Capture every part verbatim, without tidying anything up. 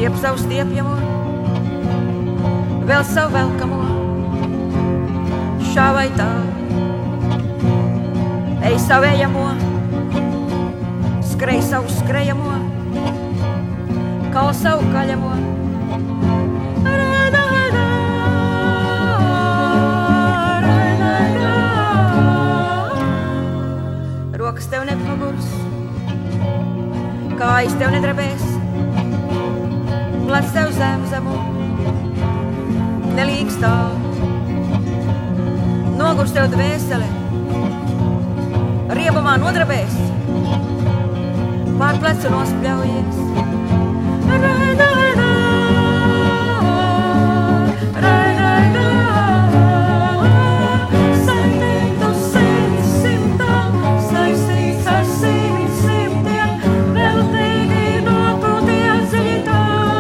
Stiep savu stiepjamo, vēl savu velkamo, šā vai tā. Ej savējamo, skrej savu skrejamo, kal savu kaļamo. Rokas tev nepagurs, kājas tev nedrebēs, plec tev zem zemu, nelīgs tā. Nogurs tev dvēsele, riebumā nodrebēs, pār plecu nospļaujies. Raida, raida, raida, raida. Septiņu simts simtam, saistīts ar simt simtiem, veltīgi nopūties dziļi tā.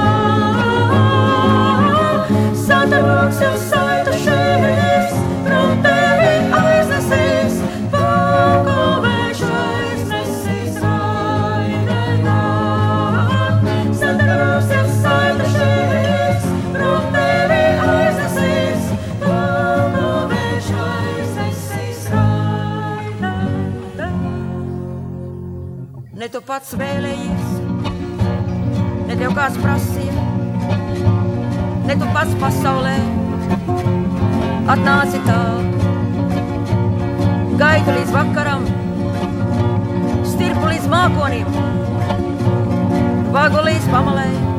Sadarboks jau saitušies, prom tevi aiznesīs, pauku vējš aiznesīs, raida, raida. Sadarboks jau saitušies, prom tevi aiznesīs, pauku vējš aiznesīs, raida, raida. Ne tu pats vēlējies, ne tev kāds prasīja, ne tu pats pasaulē atnāci tā. Gaitu līdz vakaram, stirpu līdz mākonim, vagu līdz pamalē.